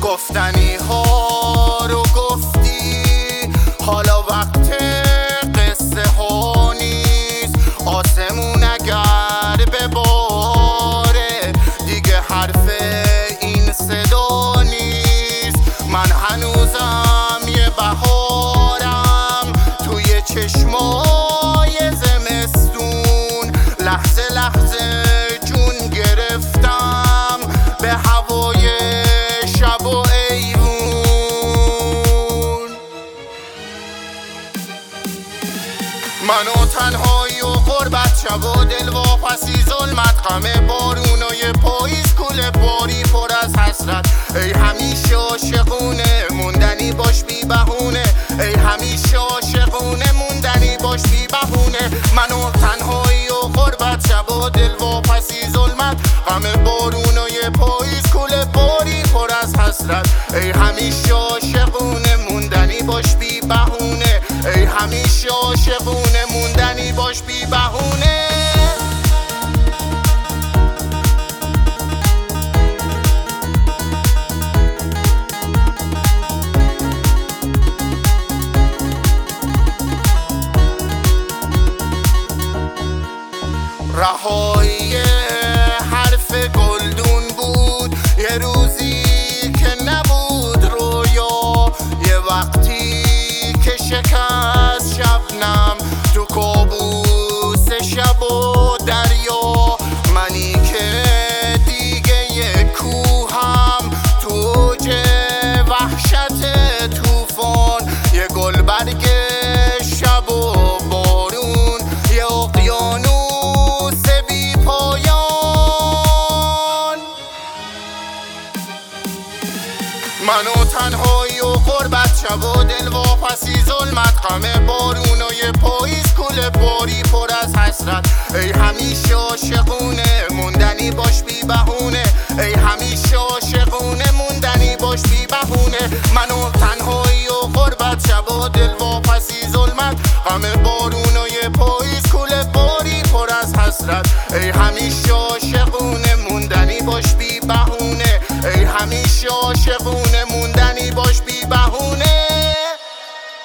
گفتنی ها رو گفتی، حالا وقت قصه ها نیست. آسمون اگر بباره دیگه حرف این صدا نیست. من هنوزم یه بهارم توی چشمای زمستون، لحظه لحظه جون گرفتم به هوای شب و ایوون. منو تنهایی و غربت، شب و دل واپسی ظلمت، غم بارونای پاییز، کوله باری پر از حسرت. ای همیشه عاشقونه موندنی باش بی بهونه، ای همیشه عاشقونه موندنی باش بی بهونه. منو تنهایی و غربت، شب و دل واپسی ظلمت، غم بارونای پاییز، کوله باری پر از حسرت. ای همیشه عاشقونه موندنی باش بی بهونه، ای همیشه عاشقونه موندنی باش بی بهونه. رهایی حرف گلدون بود یه روزی که نبود رویا، یه وقتی که شکست شبنم تو کابوس شب و دریا. منی که دیگه یه کوهم تو اوج وحشت توفان، یه گل برگ شب و بارون، یه اقیانوس بی پایان. منو تنهایی و غربت، شب و دل واپسی ظلمت، غم بارونای پاییز، کوله باری پر از حسرت. ای همیشه عاشقونه موندنی باش بی بهونه، ای همیشه عاشقونه موندنی باش بی بهونه. منو تنهایی و غربت، شب و دل واپسی ظلمت، غم بارونای پاییز، کوله باری پر از حسرت. ای همیشه عاشقونه موندنی باش بی بهونه، ای همیشه عاشقونه موندنی